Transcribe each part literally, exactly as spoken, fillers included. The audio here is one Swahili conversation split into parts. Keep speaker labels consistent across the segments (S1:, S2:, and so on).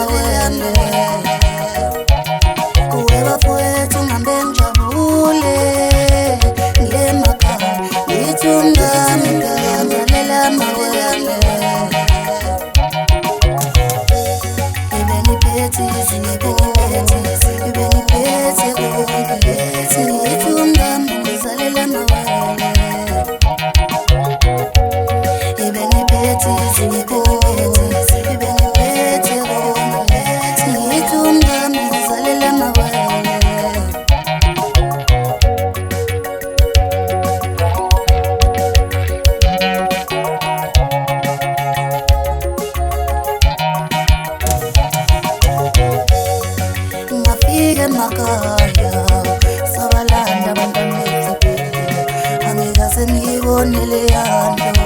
S1: mawele uwe bafowethu ngihambe ngijabule ngemakhaya ngithi umngani ngizalela mawele ibe ngiphethe izinto ibe ngiphethe konke ngithi umngani ngizalela mawele ibe ngiphethe izinto ibe ngiphethe konke ngithi umngani ngizalela mawele ngafika emakhaya sabalanda abantwana ezibhedlela angikaze ngiyibonele yanto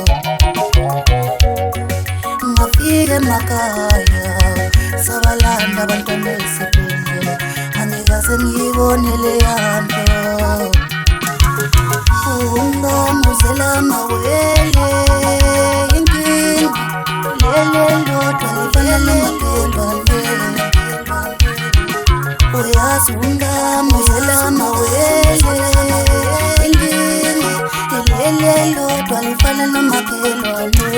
S1: ngafika emakhaya sabalanda abantwana ezibhedlela angikaze ngiyibonele yanto ungamuzela mawele inkinga lele lodwa lifanele makelwane uyazi ungamuzela mawele inkinga lele lodwa lifanele makelwane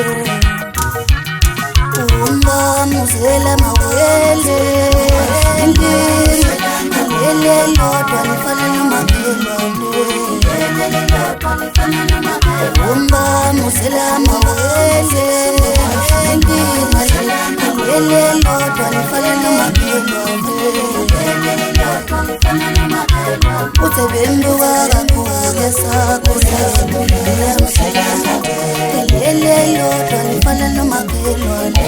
S1: ungamuzela mawele inkinga lele lodwa lifanele makelwane ungamuzela mawele inkinga lele lodwa lifanele makelwane uthe benduka kakhulu esakhuleni lele lodwa lifanele makelwane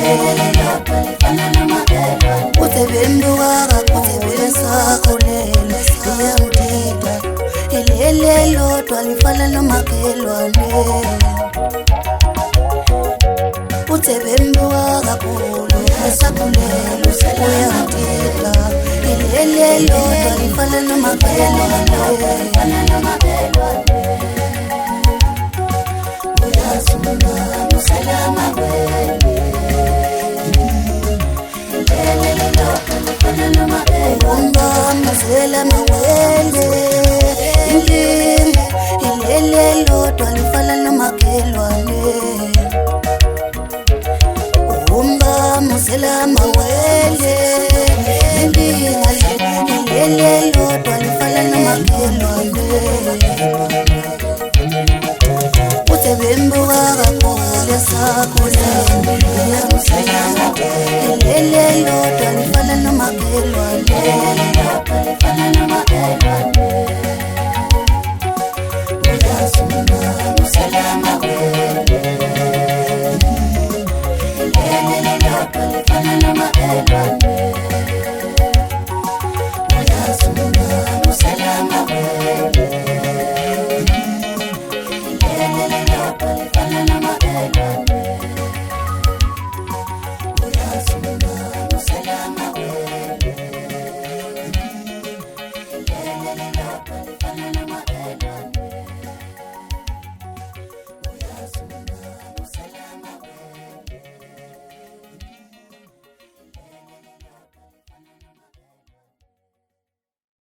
S1: uthe benduka kakhulu esakhuleni iyamdida lele lodwa lifanele makelwane uthe benduka kakhulu esakhuleni uyamdida lele lodwa lifanele makelwane uyazi ungamuzela mawele ungamuzela mawele inkinga lele lodwa lifanele makelwane ungamuzela mawele inkinga lele lodwa lifanele makelwane uthe benduka kakhulu esakhuleni lele lodwa lifanele makelwane uyazi ungamuzela mawele lele lodwa lifanele makelwane